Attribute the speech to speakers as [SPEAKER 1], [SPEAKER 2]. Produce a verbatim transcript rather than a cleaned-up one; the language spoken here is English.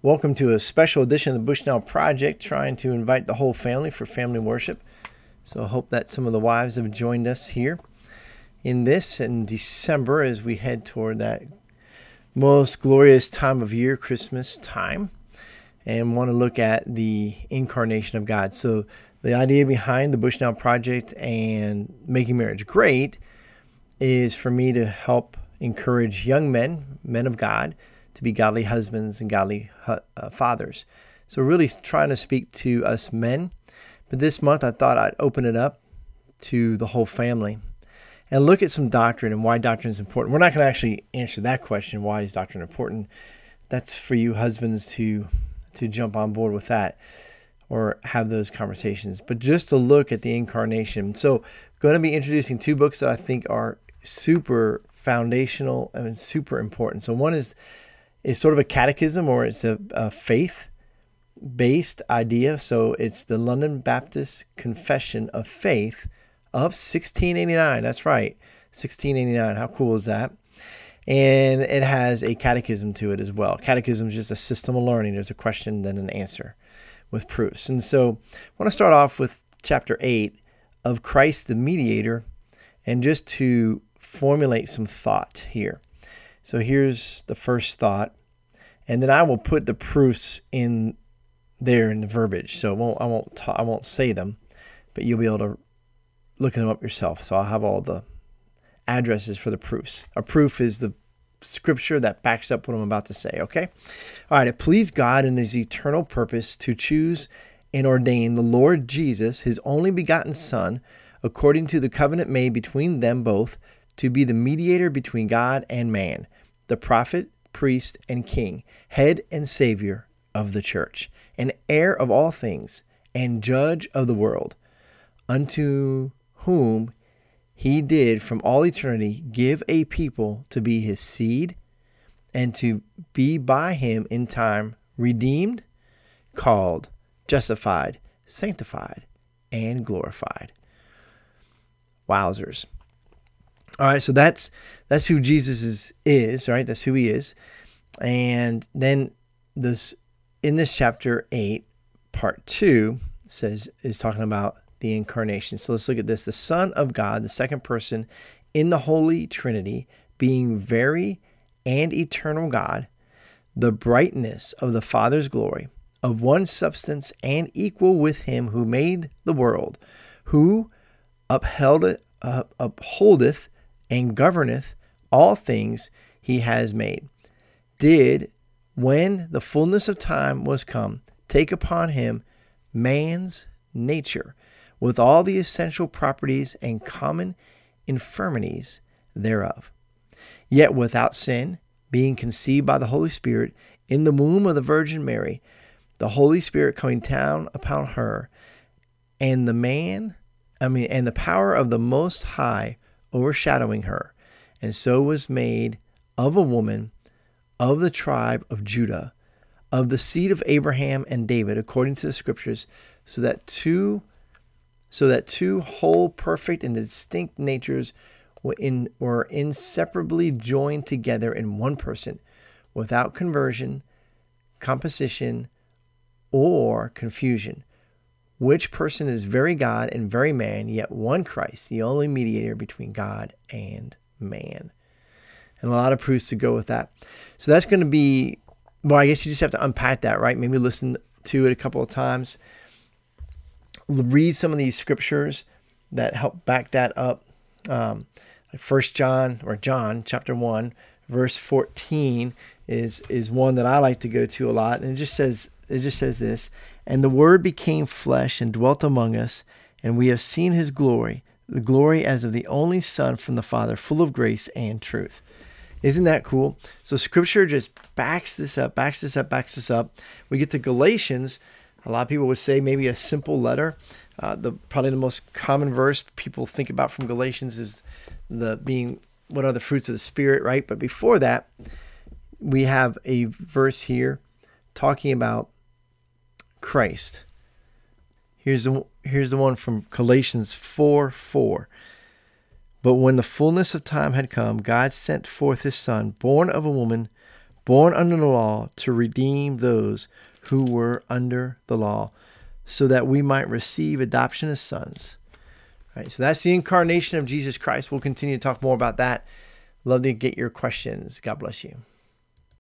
[SPEAKER 1] Welcome to a special edition of the Bushnell Project, trying to invite the whole family for family worship. So I hope that some of the wives have joined us here in this in December as we head toward that most glorious time of year, Christmas time, and want to look at the incarnation of God. So the idea behind the Bushnell Project and Making Marriage Great is for me to help encourage young men, men of God, to be godly husbands and godly uh, fathers. So really trying to speak to us men. But this month I thought I'd open it up to the whole family and look at some doctrine and why doctrine is important. We're not going to actually answer that question, why is doctrine important? That's for you husbands to to jump on board with that or have those conversations. But just to look at the incarnation. So I'm going to be introducing two books that I think are super foundational and super important. So one is is sort of a catechism, or it's a, a faith-based idea. So it's the London Baptist Confession of Faith of sixteen eighty-nine. That's right, sixteen eighty-nine. How cool is that? And it has a catechism to it as well. Catechism is just a system of learning. There's a question, then an answer with proofs. And so I want to start off with chapter eight of Christ the Mediator, and just to formulate some thought here. So here's the first thought, and then I will put the proofs in there in the verbiage. So it won't, I won't, ta- I won't say them, but you'll be able to look them up yourself. So I'll have all the addresses for the proofs. A proof is the scripture that backs up what I'm about to say. Okay. All right. It pleased God in His eternal purpose to choose and ordain the Lord Jesus, His only begotten Son, according to the covenant made between them both, to be the mediator between God and man, the prophet, priest, and king, head and savior of the church, and heir of all things, and judge of the world, unto whom He did from all eternity give a people to be His seed, and to be by Him in time redeemed, called, justified, sanctified, and glorified. Wowzers. All right, so that's that's who Jesus is, is, right? That's who He is. And then this in this chapter eight, part two, says is talking about the incarnation. So let's look at this. The Son of God, the second person in the Holy Trinity, being very and eternal God, the brightness of the Father's glory, of one substance and equal with Him who made the world, who upheld it, uh, upholdeth and governeth all things He has made, did, when the fullness of time was come, take upon Him man's nature, with all the essential properties and common infirmities thereof, yet without sin, being conceived by the Holy Spirit in the womb of the Virgin Mary, the Holy Spirit coming down upon her, and the man, I mean, and the power of the Most High overshadowing her, and so was made of a woman of the tribe of Judah, of the seed of Abraham and David, according to the scriptures, so that two so that two whole, perfect, and distinct natures were, in, were inseparably joined together in one person, without conversion, composition, or confusion, which person is very God and very man, yet one Christ, the only mediator between God and man. And a lot of proofs to go with that. So that's going to be, well, I guess you just have to unpack that, right? Maybe listen to it a couple of times. Read some of these scriptures that help back that up. Um, like First John, or John, chapter one, verse fourteen is is one that I like to go to a lot. And it just says, it just says this, and the Word became flesh and dwelt among us, and we have seen His glory, the glory as of the only Son from the Father, full of grace and truth. Isn't that cool? So Scripture just backs this up, backs this up, backs this up. We get to Galatians. A lot of people would say maybe a simple letter. Uh, the probably the most common verse people think about from Galatians is the being, what are the fruits of the Spirit, right? But before that, we have a verse here talking about Christ. Here's the here's the one from Galatians four four. But when the fullness of time had come, God sent forth His Son, born of a woman, born under the law to redeem those who were under the law, so that we might receive adoption as sons. All right, so that's the incarnation of Jesus Christ. We'll continue to talk more about that. Love to get your questions. God bless you.